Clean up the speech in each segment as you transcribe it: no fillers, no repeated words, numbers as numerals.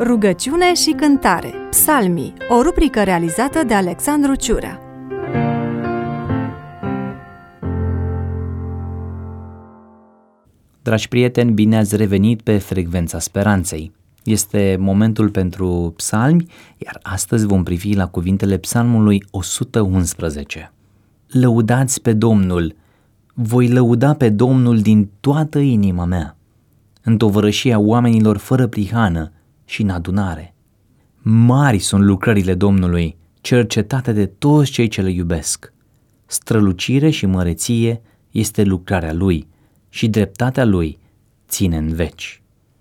Rugăciune și cântare. Psalmii, o rubrică realizată de Alexandru Ciurea. Dragi prieteni, bine ați revenit pe Frecvența Speranței. Este momentul pentru psalmi, iar astăzi vom privi la cuvintele psalmului 111. Lăudați pe Domnul, voi lăuda pe Domnul din toată inima mea, în tovărășia oamenilor fără prihană și în adunare. Mari sunt lucrările Domnului, cercetate de toți cei ce le iubesc. Strălucire și măreție este lucrarea Lui și dreptatea Lui ține în veci.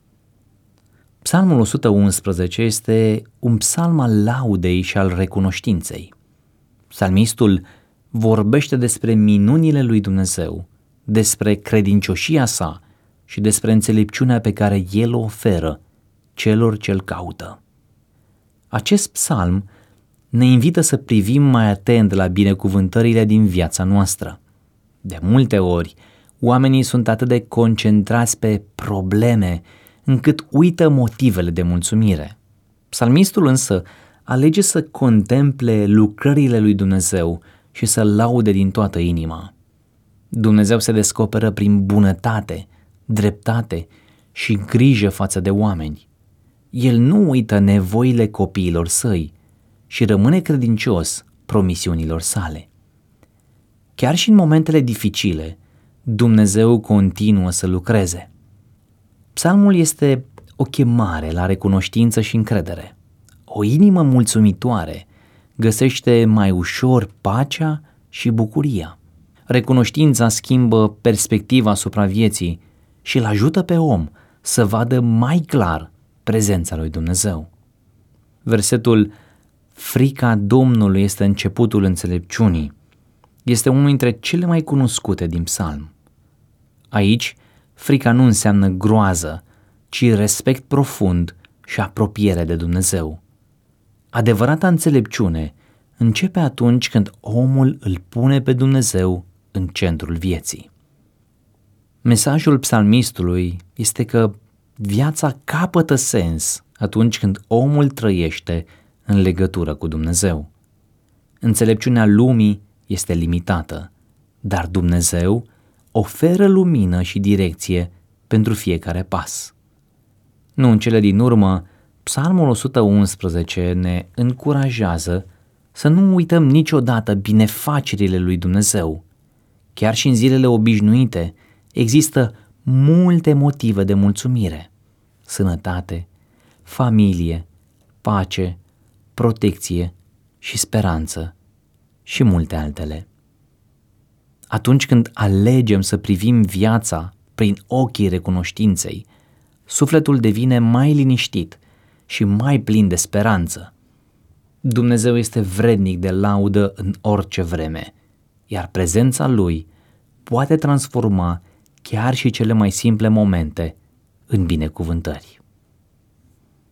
Psalmul 111 este un psalm al laudei și al recunoștinței. Psalmistul vorbește despre minunile lui Dumnezeu, despre credincioșia sa și despre înțelepciunea pe care El o oferă celor ce-L caută. Acest psalm ne invită să privim mai atent la binecuvântările din viața noastră. De multe ori, oamenii sunt atât de concentrați pe probleme încât uită motivele de mulțumire. Psalmistul însă alege să contemple lucrările lui Dumnezeu și să-L laude din toată inima. Dumnezeu se descoperă prin bunătate, dreptate și grijă față de oameni. El nu uită nevoile copiilor săi și rămâne credincios promisiunilor sale. Chiar și în momentele dificile, Dumnezeu continuă să lucreze. Psalmul este o chemare la recunoștință și încredere. O inimă mulțumitoare găsește mai ușor pacea și bucuria. Recunoștința schimbă perspectiva asupra vieții și îl ajută pe om să vadă mai clar prezența lui Dumnezeu. Versetul frica Domnului este începutul înțelepciunii. Este unul dintre cele mai cunoscute din psalm. Aici, frica nu înseamnă groază, ci respect profund și apropiere de Dumnezeu. Adevărata înțelepciune începe atunci când omul îl pune pe Dumnezeu în centrul vieții. Mesajul psalmistului este că viața capătă sens atunci când omul trăiește în legătură cu Dumnezeu. Înțelepciunea lumii este limitată, dar Dumnezeu oferă lumină și direcție pentru fiecare pas. Nu în cele din urmă, Psalmul 111 ne încurajează să nu uităm niciodată binefacerile lui Dumnezeu. Chiar și în zilele obișnuite există multe motive de mulțumire: sănătate, familie, pace, protecție și speranță și multe altele. Atunci când alegem să privim viața prin ochii recunoștinței, sufletul devine mai liniștit și mai plin de speranță. Dumnezeu este vrednic de laudă în orice vreme, iar prezența Lui poate transforma chiar și cele mai simple momente în binecuvântări.